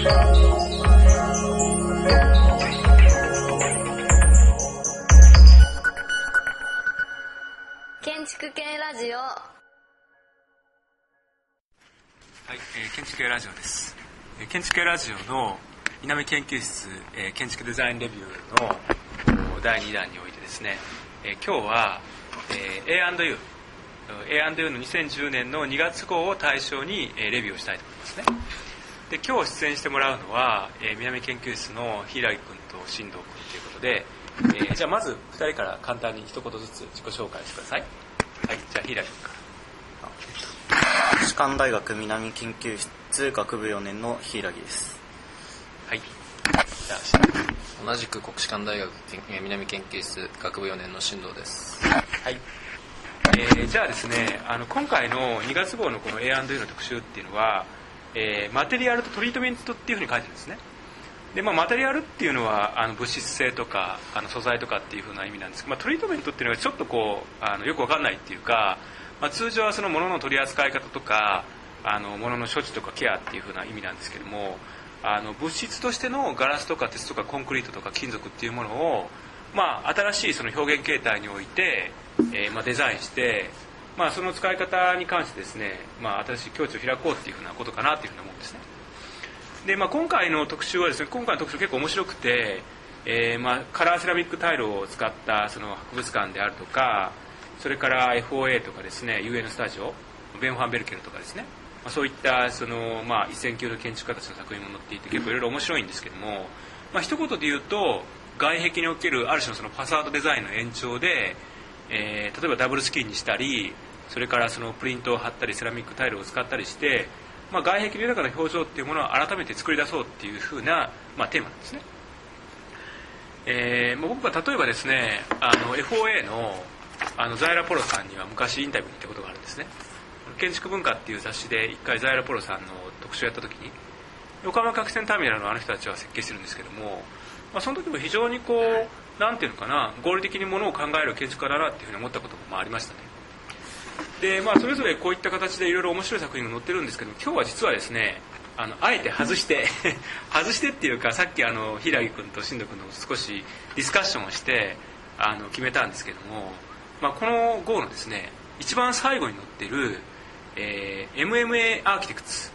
建築系ラジオ。 はい、建築系ラジオです。建築系ラジオの南研究室、建築デザインレビューの第2弾においてですね、今日は、A&U の2010年の2月号を対象に、レビューをしたいと思いますね。で、今日出演してもらうのは、南研究室の柊君と進藤君ということで、じゃあまず2人から簡単に一言ずつ自己紹介してください。はい、じゃあ柊君から。 国士舘大学南研究室学部4年の柊です。 はい。じゃあ同じく国士舘大学南研究室学部4年の進藤です。 はい。じゃあですね、今回の2月号のこの A&U の特集っていうのは、マテリアルとトリートメントっていうふうに書いてるんですね。で、マテリアルっていうのは物質性とか素材とかっていうふうな意味なんですけど、トリートメントっていうのはちょっとこうよくわかんないっていうか、通常はその物の取り扱い方とか物の処置とかケアっていうふうな意味なんですけども、物質としてのガラスとか鉄とかコンクリートとか金属っていうものを、新しいその表現形態において、デザインして、その使い方に関してですね、新しい境地を開こうっていうふうなことかなっていうふうに思うんですね。で、今回の特集はですね、今回の特集結構面白くて、カラーセラミックタイルを使ったその博物館であるとか、それから FOA とかですね、 UN スタジオ、ベン・ファンベルケルとかですね、そういったその、一線級の建築家たちの作品も載っていて結構いろいろ面白いんですけども、一言で言うと外壁におけるある種のそのファサードデザインの延長で、例えばダブルスキンにしたり、それからそのプリントを貼ったりセラミックタイルを使ったりして、外壁の豊かな表情っていうものを改めて作り出そうっていうふうな、テーマなんですね。僕は例えばですね、FOA のザイラ・ポロさんには昔インタビューに行ったことがあるんですね。建築文化っていう雑誌で一回ザイラ・ポロさんの特集をやった時に、横浜客船ターミナルの人たちは設計してるんですけども、その時も非常にこうなんていうのかな、合理的にものを考える建築家だなっていうふうに思ったこともありましたね。で、それぞれこういった形でいろいろ面白い作品が載ってるんですけど、今日は実はですね、あえて外して外してっていうか、さっき柊君と進藤君と少しディスカッションをして決めたんですけども、この号のですね、一番最後に載っている、MMA アーキテクツ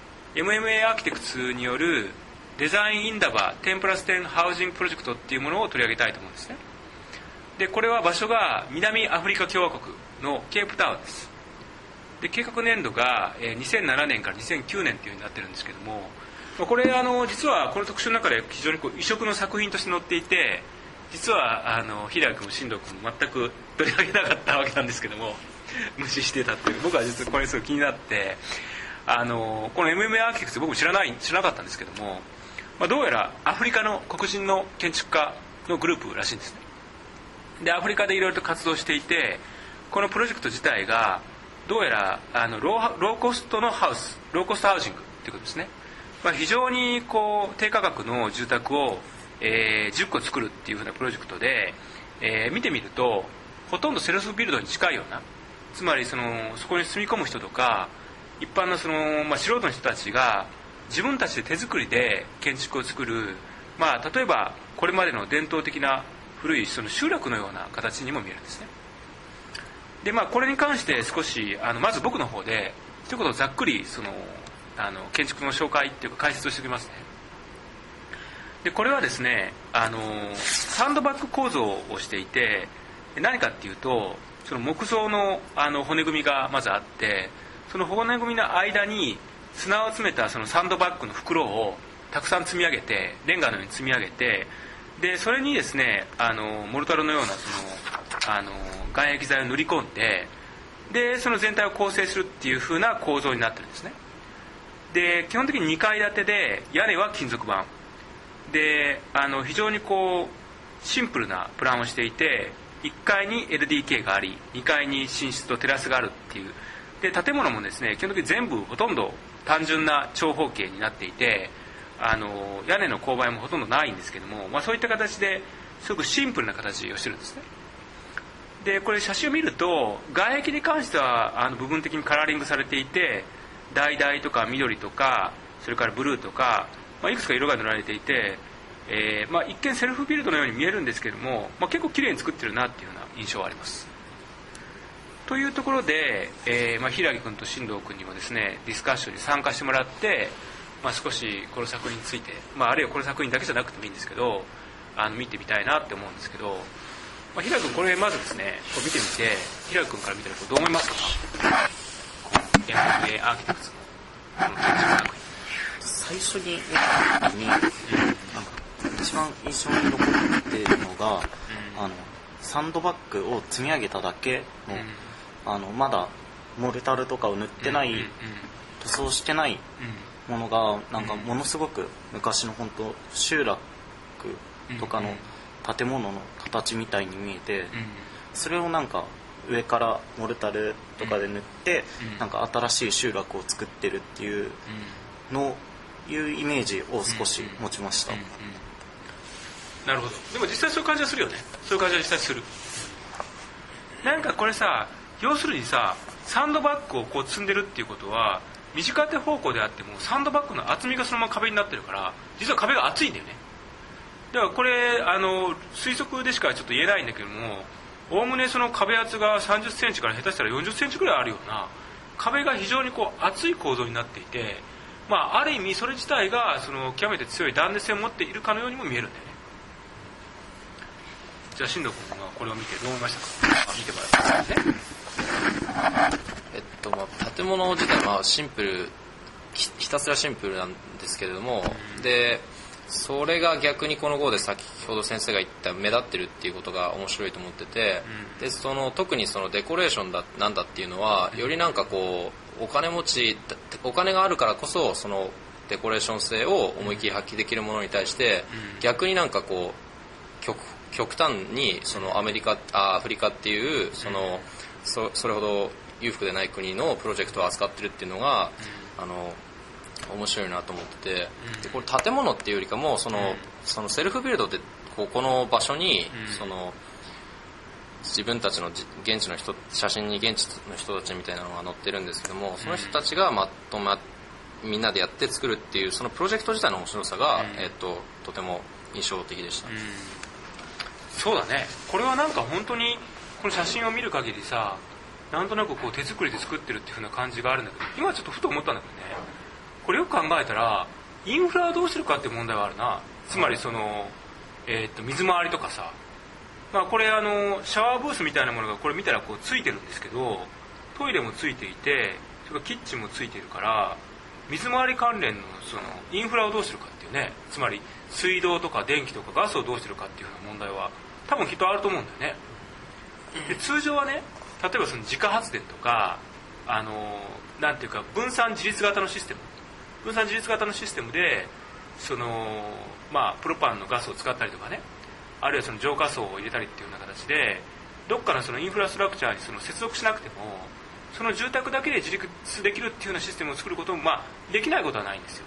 MMA アーキテクツによるデザインインダバー 10+10 ハウジングプロジェクトっていうものを取り上げたいと思うんですね。で、これは場所が南アフリカ共和国のケープタウンです。で、計画年度が2007年から2009年っていう風になってるんですけども、これ実はこの特集の中で非常に異色の作品として載っていて、実は柊君も進藤君も全く取り上げなかったわけなんですけども、無視してたっていう。僕は実はこれすごい気になって、この MMA アーキテクツ僕も知らなかったんですけども、どうやらアフリカの黒人の建築家のグループらしいんですね。で、アフリカでいろいろと活動していて、このプロジェクト自体がどうやらローコストのハウス、ローコストハウジングっていうことですね。非常にこう低価格の住宅を、10個作るっていうふうなプロジェクトで、見てみるとほとんどセルフビルドに近いような、つまりそこに住み込む人とか一般の素人の人たちが自分たちで手作りで建築を作る、例えばこれまでの伝統的な古いその集落のような形にも見えるんですね。で、これに関して少しまず僕の方で一言ざっくり建築の紹介っていうか解説をしておきますね。で、これはですね、サンドバッグ構造をしていて、何かっていうと、その木造の骨組みがまずあって、その骨組みの間に砂を詰めたそのサンドバッグの袋をたくさん積み上げて、レンガのように積み上げて、でそれにですね、モルタルのような外壁材を塗り込んで、でその全体を構成するっていう風な構造になってるんですね。で、基本的に2階建てで、屋根は金属板で、非常にこうシンプルなプランをしていて、1階に LDK があり、2階に寝室とテラスがあるっていう。で、建物もですね、基本的に全部ほとんど単純な長方形になっていて、屋根の勾配もほとんどないんですけども、そういった形ですごくシンプルな形をしてるんですね。で、これ写真を見ると外壁に関しては部分的にカラーリングされていて、橙とか緑とか、それからブルーとか、 いくつか色が塗られていて、一見セルフビルドのように見えるんですけども、結構綺麗に作ってるなっていうような印象はあります。というところで、平木君と進藤君にもですねディスカッションに参加してもらって、少しこの作品について、あるいはこの作品だけじゃなくてもいいんですけど見てみたいなって思うんですけど、平木君これまずですねこう見てみて、平木君から見たらどう思いますか？MFA アーキテクツのこの建築作品最初に見た時に一番印象に残っているのが、サンドバッグを積み上げただけの、まだモルタルとかを塗ってない、塗装してないものがものすごく昔の本当集落とかの建物の形みたいに見えて、それを上からモルタルとかで塗って新しい集落を作ってるっていうイメージを少し持ちました。 なるほど。でも実際そういう感じはするよね。そういう感じは実際する。これさ、要するにさ、サンドバッグをこう積んでるっていうことは短手方向であってもサンドバッグの厚みがそのまま壁になってるから、実は壁が厚いんだよね。だからこれ推測でしかちょっと言えないんだけども、おおむねその壁厚が30センチから下手したら40センチぐらいあるような壁が非常にこう厚い構造になっていて、ある意味それ自体がその極めて強い断熱性を持っているかのようにも見えるんだよね。じゃあ進藤君はこれを見てどう思いましたか？見てもらってね。 建物自体はシンプル、ひたすらシンプルなんですけれども、でそれが逆にこの号で先ほど先生が言った目立ってるっていうことが面白いと思ってて、で特にそのデコレーションなんだっていうのはよりお金があるからこそそのデコレーション性を思いっきり発揮できるものに対して、逆に極端にそのアフリカっていうそれほど裕福でない国のプロジェクトを扱ってるっていうのが面白いなと思ってて、でこれ建物っていうよりかもそのセルフビルドでこの場所に自分たちの現地の写真に現地の人たちみたいなのが載ってるんですけども、その人たちがみんなでやって作るっていうそのプロジェクト自体の面白さが、とても印象的でした。 そうだね。これは本当にこの写真を見る限りさ、なんとなくこう手作りで作ってるっていう風な感じがあるんだけど、今ちょっとふと思ったんだけどね、これよく考えたらインフラはどうしてるかっていう問題はあるな。つまりその、水回りとかさ、これシャワーブースみたいなものがこれ見たらこうついてるんですけど、トイレもついていて、それからキッチンもついているから、水回り関連のそのインフラをどうしてるかっていうね、つまり水道とか電気とかガスをどうしてるかっていうような問題は多分きっとあると思うんだよね。で通常はね、例えばその自家発電とかなんていうか分散自立型のシステムでそのプロパンのガスを使ったりとかね、あるいはその浄化層を入れたりっていうような形でどっかのそのインフラストラクチャーにその接続しなくてもその住宅だけで自立できるっていうようなシステムを作ることもできないことはないんですよ。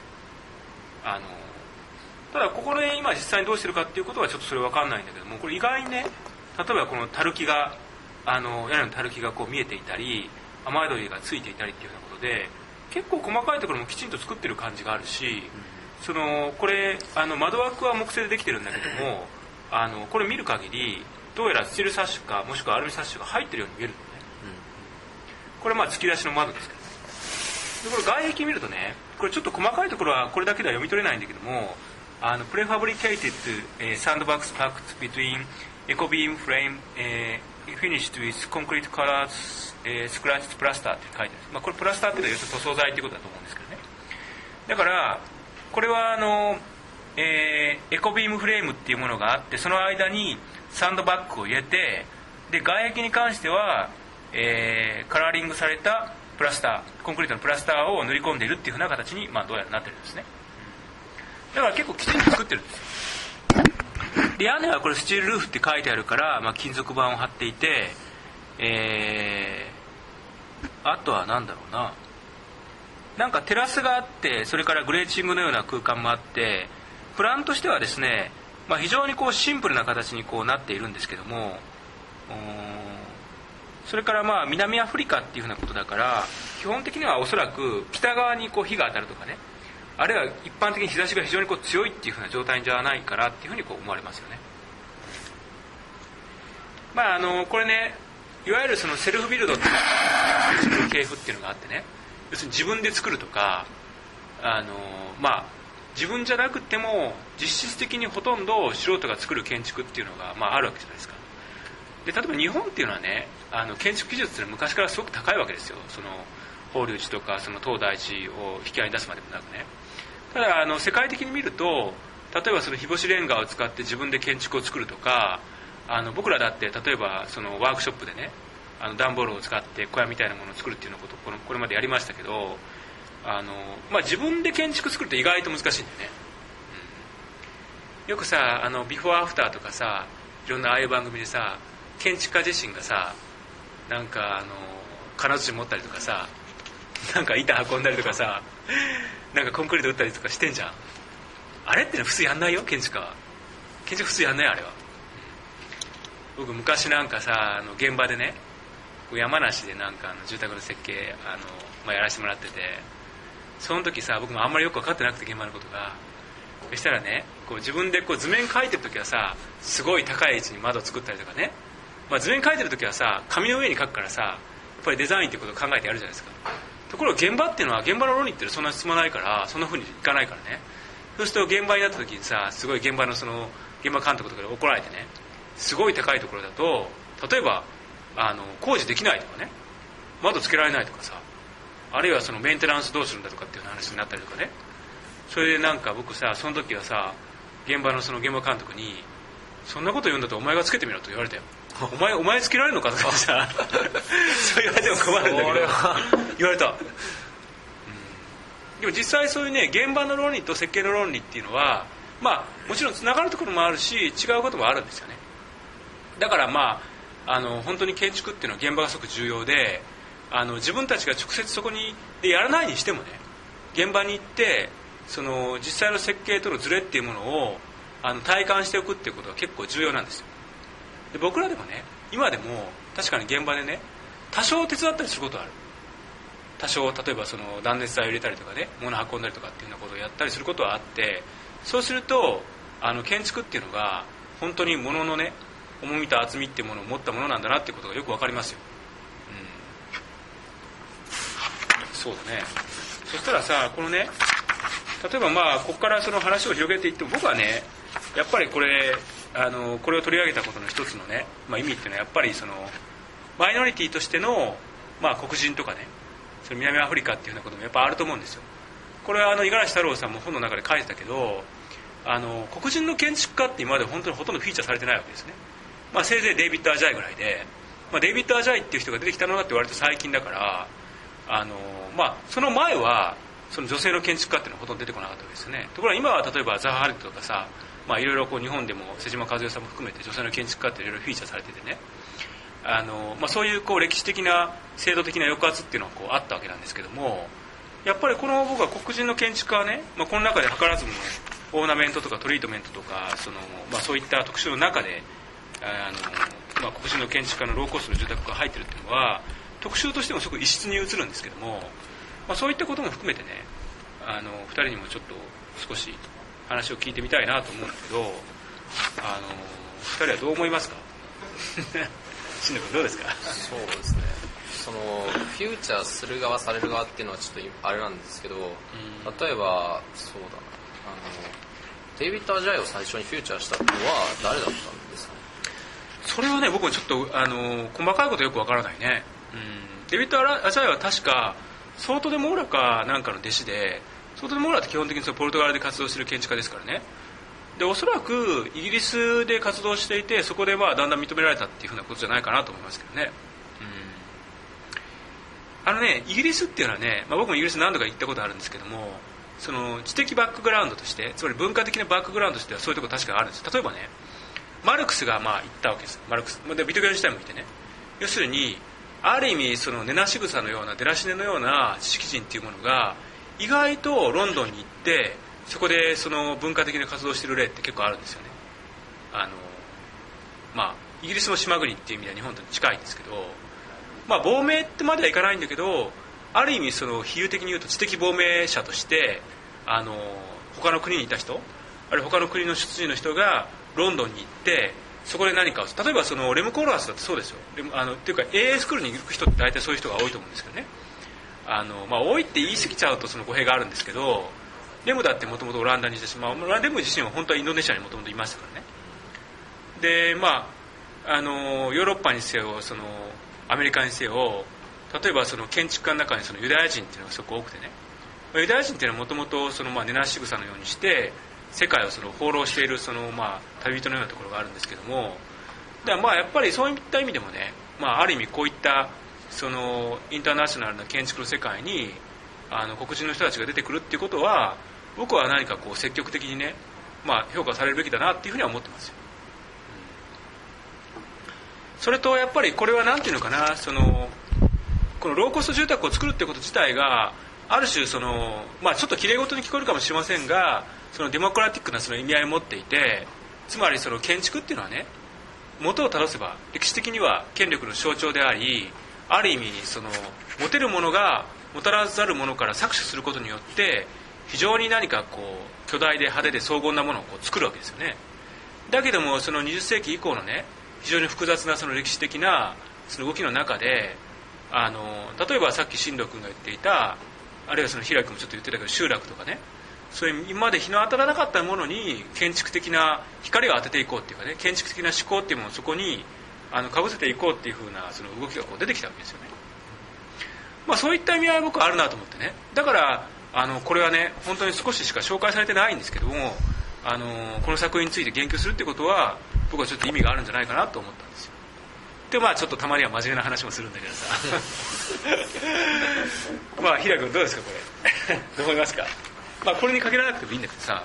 ただここで今実際にどうしてるかっていうことはちょっとそれ分かんないんだけども、これ意外にね、例えばこのたるきが屋根のたるきがこう見えていたり雨宿りがついていたりっていうようなことで結構細かいところもきちんと作ってる感じがあるし、これ窓枠は木製でできてるんだけどもこれ見る限りどうやらスチールサッシュかもしくはアルミサッシュが入ってるように見えるのね。これ突き出しの窓ですけどね。でこれ外壁見るとね、これちょっと細かいところはこれだけでは読み取れないんだけどもprefabricated sandbags packed between eco beam frame finished with concrete colors scratched plaster って書いてある。これプラスターっていうのは要するに塗装材っていうことだと思うんですけどね。だからこれはエコビームフレームっていうものがあって、その間にサンドバッグを入れて、で外壁に関しては、カラーリングされたプラスター、コンクリートのプラスターを塗り込んでいるっていうふうな形に、どうやらなってるんですね。だから結構きちんと作ってるんですよ。で屋根はこれスチールルーフって書いてあるから、金属板を張っていて、あとはなんだろうな、なんかテラスがあって、それからグレーチングのような空間もあって、プランとしてはですね、非常にこうシンプルな形にこうなっているんですけども、それから南アフリカっていうふうなことだから、基本的にはおそらく北側にこう日が当たるとかね、 あるいは一般的に日差しが非常に強いっていう風な状態じゃないかなっていうふうに思われますよね。これね、いわゆるそのセルフビルドっていう系譜っていうのがあってね、要するに自分で作るとか、自分じゃなくても実質的にほとんど素人が作る建築っていうのが、あるわけじゃないですか。で例えば日本っていうのはね、建築技術っていうのは昔からすごく高いわけですよ。その法隆寺とかその東大寺を引き合いに出すまでもなくね。ただ世界的に見ると、例えばその日干しレンガを使って自分で建築を作るとか、僕らだって例えばそのワークショップでね、段ボールを使って小屋みたいなものを作るっていうようなことをこれまでやりましたけど、自分で建築作ると意外と難しいんだよね、よくさビフォーアフターとかさ、いろんなああいう番組でさ、建築家自身がさ、なんか金槌持ったりとかさ、なんか板運んだりとかさ、なんかコンクリート打ったりとかしてんじゃん。あれってのは普通やんないよ、建築家は。建築普通やんない、あれは。僕昔なんかさ、現場でね、山梨でなんか住宅の設計やらせてもらってて、その時さ、僕もあんまりよく分かってなくて、現場のことが。そしたらね、自分で図面描いてる時はさ、すごい高い位置に窓を作ったりとかね、図面描いてる時はさ、紙の上に描くからさ、やっぱりデザインっていうことを考えてやるじゃないですか。ところが現場っていうのは、現場の論理ってそんなに進まないから、そんな風にいかないからね。そうすると現場になった時にさ、すごい現場の現場監督とかで怒られてね、すごい高いところだと、例えば工事できないとかね、窓つけられないとかさ、あるいはメンテナンスどうするんだとかっていう話になったりとかね。それでなんか僕さ、その時はさ、現場の現場監督に、そんなこと言うんだとお前がつけてみろと言われたよ。お前つけられるのかとかさそう言われても困るんだけど言われた、でも実際そういうね、現場の論理と設計の論理っていうのは、もちろんつながるところもあるし、違うこともあるんですよね。だから本当に建築っていうのは現場がすごく重要で、自分たちが直接そこにでやらないにしてもね、現場に行って実際の設計とのズレっていうものを体感しておくっていうことが結構重要なんですよ。で僕らでもね、今でも確かに現場でね、多少手伝ったりすることはある。多少例えば断熱材を入れたりとかね、物運んだりとかっていうようなことをやったりすることはあって、そうすると建築っていうのが本当に物のね、重みと厚みっていうものを持ったものなんだなっていうことがよくわかりますよ、そうだね。そしたらさ、このね、例えばここから話を広げていっても、僕はね、やっぱりこれを取り上げたことの一つのね、意味っていうのはやっぱりマイノリティとしての、黒人とかね、南アフリカっていうようなこともやっぱあると思うんですよ。これは五十嵐太郎さんも本の中で書いてたけど、黒人の建築家って今まで本当にほとんどフィーチャーされてないわけですね。せいぜいデイビッド・アジャイぐらいで、デイビッド・アジャイっていう人が出てきたのだって割と最近だから、その前は女性の建築家っていうのはほとんど出てこなかったわけですよね。ところが今は例えばザハ・ハリッドとかさ、いろいろ日本でも瀬島和代さんも含めて女性の建築家っていろいろフィーチャーされててね、そういう歴史的な制度的な抑圧っていうのはあったわけなんですけども、やっぱり僕は黒人の建築家はね、この中で図らずもオーナメントとかトリートメントとかそういった特集の中で黒人の建築家のローコストの住宅が入ってるっていうのは特集としてもすごく異質に映るんですけども、そういったことも含めてね、2人にもちょっと少し話を聞いてみたいなと思うんだけど、2人はどう思いますか？新野君どうですか？ そうですね、フューチャーする側される側っていうのはちょっとあれなんですけど、例えばそうだな、デイビッド・アジャイを最初にフューチャーしたのは誰だったんですかね？ それはね、僕はちょっと細かいことよくわからないね。デイビッド・アジャイは確かソート・デ・モーラかなんかの弟子で、ソート・デ・モーラって基本的にポルトガルで活動している建築家ですからね。でおそらくイギリスで活動していて、そこでだんだん認められたっていうふうなことじゃないかなと思いますけどね。イギリスっていうのはね、僕もイギリス何度か行ったことあるんですけども、知的バックグラウンドとして、つまり文化的なバックグラウンドとしてはそういうところ確かあるんです。例えばね、マルクスが行ったわけです。マルクスでビトゲンシュタインもいてね、要するにある意味根なし草のようなデラシネのような知識人っていうものが意外とロンドンに行って、そこで文化的な活動をしている例って結構あるんですよね。イギリスの島国っていう意味では日本と近いんですけど、亡命ってまではいかないんだけど、ある意味比喩的に言うと知的亡命者として他の国にいた人、あるいは他の国の出自の人がロンドンに行ってそこで何かを、例えばそのレム・コールハスだってそうですよ。っていうか AA スクールに行く人って大体そういう人が多いと思うんですけどね。多いって言い過ぎちゃうとその語弊があるんですけど、レムだってもともとオランダにいたし、レム自身は本当はインドネシアにもともといましたからね。でヨーロッパにせよそのアメリカにせよ、例えばその建築家の中にそのユダヤ人っていうのがすごく多くてね、ユダヤ人っていうのはもともと根なし草のようにして世界をその放浪しているその旅人のようなところがあるんですけども、だからやっぱりそういった意味でもね、ある意味こういったそのインターナショナルな建築の世界に黒人の人たちが出てくるっていうことは、僕は何かこう積極的にね、評価されるべきだなっていうふうには思ってますよ。それとやっぱりこれは何ていうのかな、このローコスト住宅を作るってこと自体がある種ちょっときれいごとに聞こえるかもしれませんが、そのデモクラティックなその意味合いを持っていて、つまりその建築っていうのはね、元を正せば歴史的には権力の象徴であり、ある意味その持てるものが持たらざるものから搾取することによって非常に何かこう巨大で派手で荘厳なものをこう作るわけですよね。だけどもその20世紀以降のね、非常に複雑なその歴史的なその動きの中で例えばさっき進藤君が言っていた、あるいはその平井君もちょっと言ってたけど集落とかね、そういう今まで日の当たらなかったものに建築的な光を当てていこうっていうかね、建築的な思考っていうものをそこにかぶせていこうっていう風なその動きがこう出てきたわけですよね。そういった意味合いは僕はあるなと思ってね。だからこれはね、本当に少ししか紹介されてないんですけども、この作品について言及するってことは僕はちょっと意味があるんじゃないかなと思ったんですよ。でちょっとたまには真面目な話もするんだけどさ平井君どうですかこれどう思いますか。これに限らなくてもいいんだけどさ、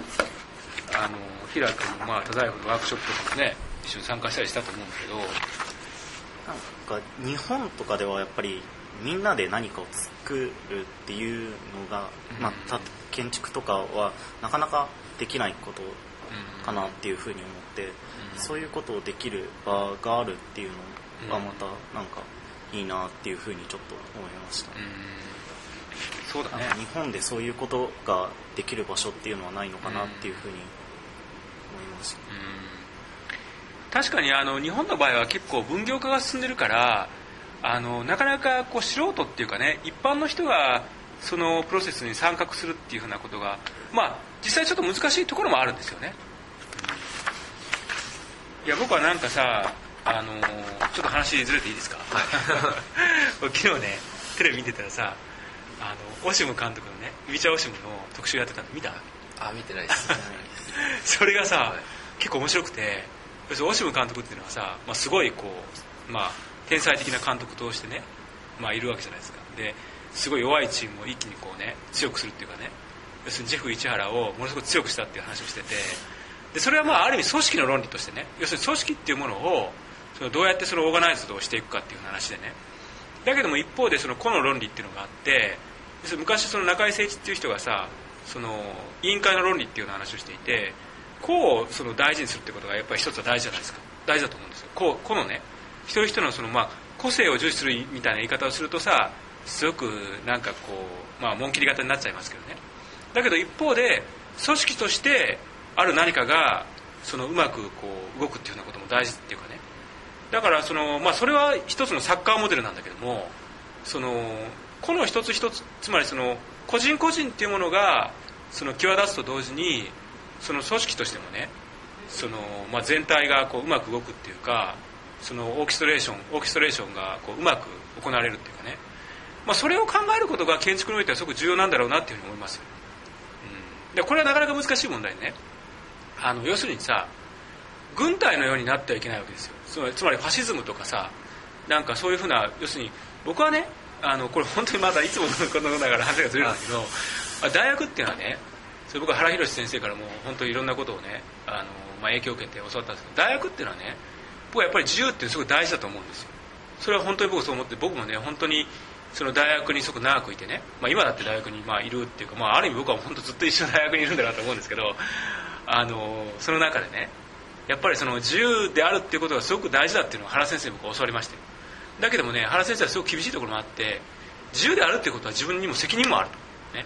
平井君も太宰府のワークショップとかもね一緒に参加したりしたと思うんだけど、 なんか日本とかではやっぱりみんなで何かを作るっていうのが、建築とかはなかなかできないことかなっていうふうに思って、そういうことをできる場があるっていうのがまたなんかいいなっていうふうにちょっと思いました。 そうだね。 日本でそういうことができる場所っていうのはないのかなっていうふうに思いました。 確かに日本の場合は結構分業化が進んでるからなかなかこう素人っていうかね、一般の人がそのプロセスに参画するっていうふうなことが実際ちょっと難しいところもあるんですよね。いや僕はなんかさちょっと話ずれていいですか昨日ねテレビ見てたらさオシム監督のねウィチャーオシムの特集やってたの見た？ 見てないですそれがさ、結構面白くて、要するにオシム監督っていうのはさ、すごいこう天才的な監督としてね、いるわけじゃないですか。ですごい弱いチームを一気にこうね強くするっていうかね、要するにジェフ市原をものすごく強くしたっていう話をしてて、でそれはある意味組織の論理としてね、要するに組織っていうものをどうやってそのオーガナイズドをしていくかっていう話でね、だけども一方でその個の論理っていうのがあって、要するに昔その中井誠一っていう人がさ、その委員会の論理っていうような話をしていて、個をその大事にするってことがやっぱり一つは大事じゃないですか。大事だと思うんですよ。個のね一人一人のその個性を重視するみたいな言い方をするとさ、すごくなんかこう紋切り型になっちゃいますけどね。だけど一方で組織としてある何かがそのうまくこう動くっていうようなことも大事っていうかね。だからそのそれは一つのサッカーモデルなんだけども、その個の一つ一つ、つまりその個人個人っていうものがその際立つと同時に、その組織としてもね、その全体がこううまく動くっていうか、そのオーケストレーションがこううまく行われるっていうかね、それを考えることが建築においてはすごく重要なんだろうなっていうふうに思いますよ。でこれはなかなか難しい問題でね、要するにさ、軍隊のようになってはいけないわけですよ。つまりファシズムとかさ、なんかそういうふうな、要するに僕はね、これ本当にまだいつものことだから話がずれるんだけど、大学っていうのはね、それ僕は原宏先生からも本当にいろんなことをね、影響を受けて教わったんですけど、大学っていうのはね、僕はやっぱり自由っていうのすごい大事だと思うんですよ。それは本当に僕そう思って、僕もね本当にその大学にすごく長くいてね、今だって大学にいるっていうか、ある意味僕は本当ずっと一緒の大学にいるんだなと思うんですけど、その中でね、やっぱりその自由であるっていうことがすごく大事だっていうのを原先生に僕は教わりましたよ。だけどもね、原先生はすごく厳しいところもあって、自由であるっていうことは自分にも責任もあると、ね、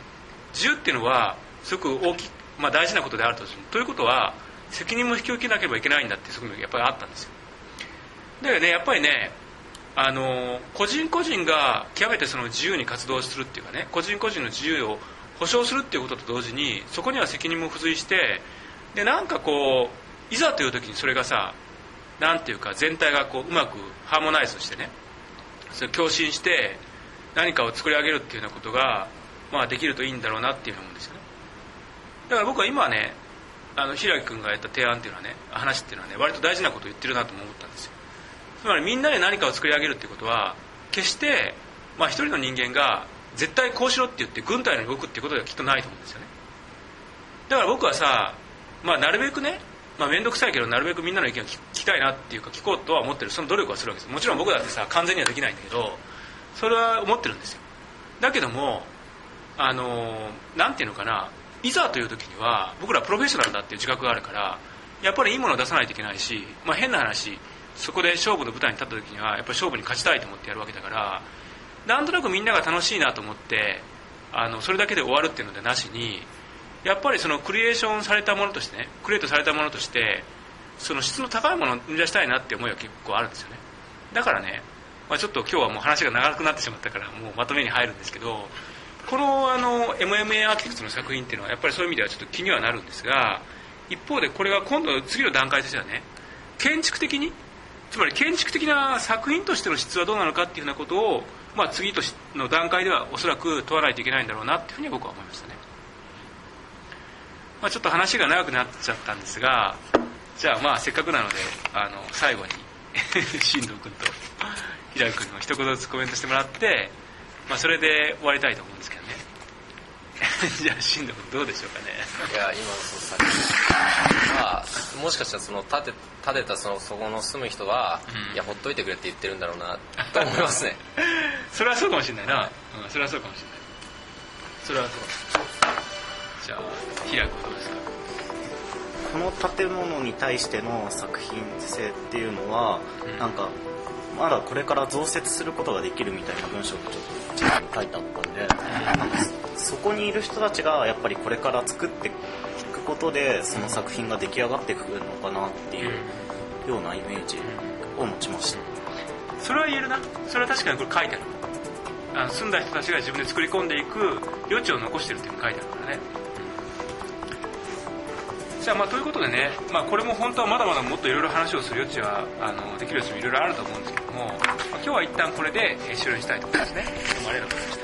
自由っていうのはすごく大事なことであるということは責任も引き受けなければいけないんだっていう側面がやっぱりあったんですよ。だからねやっぱりね個人個人が極めてその自由に活動するっていうかね、個人個人の自由を保障するっていうことと同時にそこには責任も付随して、でなんかこういざという時にそれがさ、なんていうか全体がこううまくハーモナイズしてね、それ共振して何かを作り上げるっていうようなことが、できるといいんだろうなっていうふうに思うんですよね。だから僕は今ね平木君がやった提案っていうのはね、話っていうのはね、割と大事なことを言ってるなと思ったんですよ。つまりみんなで何かを作り上げるっていうことは決して一人の人間が絶対こうしろって言って軍隊の動くっていうことではきっとないと思うんですよね。だから僕はさ、なるべくね、面倒くさいけどなるべくみんなの意見を聞きたいなっていうか聞こうとは思ってる、その努力はするわけです。もちろん僕だってさ完全にはできないんだけど、それは思ってるんですよ。だけどもなんていうのかな、いざという時には僕らプロフェッショナルだっていう自覚があるから、やっぱりいいものを出さないといけないし、変な話そこで勝負の舞台に立った時にはやっぱり勝負に勝ちたいと思ってやるわけだから、なんとなくみんなが楽しいなと思ってそれだけで終わるっていうのでなしに、やっぱりそのクリエイションされたものとしてね、クリエイトされたものとしてその質の高いものを生み出したいなって思いは結構あるんですよね。だからね、ちょっと今日はもう話が長くなってしまったからもうまとめに入るんですけど、このMMA アーティクスの作品っていうのはやっぱりそういう意味ではちょっと気にはなるんですが、一方でこれが今度次の段階としてはね、建築的に、つまり建築的な作品としての質はどうなのかっていうようなことを、次の段階ではおそらく問わないといけないんだろうなっていうふうに僕は思いましたね。ちょっと話が長くなっちゃったんですが、じゃあせっかくなので最後に進藤君と平井君の一言ずつコメントしてもらって、それで終わりたいと思うんですけどね。じゃあ進藤君どうでしょうかね。 いや今のその作品もしかしたらその建てたそこの住む人は、いやほっといてくれって言ってるんだろうなと思いますね。 それはそうかもしれないな、それはそうかもしれない。それはそう。じゃあ平井君どうですか。 この建物に対しての作品性っていうのは、なんかまだこれから増設することができるみたいな文章がちょっと地図に書いてあったんで、なんかそこにいる人たちがやっぱりこれから作っていくことでその作品が出来上がってくるのかなっていうようなイメージを持ちました。 それは言えるな。それは確かにこれ書いてある。住んだ人たちが自分で作り込んでいく余地を残してるっていうのが書いてあるからね。じゃあということでね、これも本当はまだまだもっといろいろ話をする余地はできる余地もいろいろあると思うんですけども、今日は一旦これで終了したいと思いますね。どうもありがとうございました。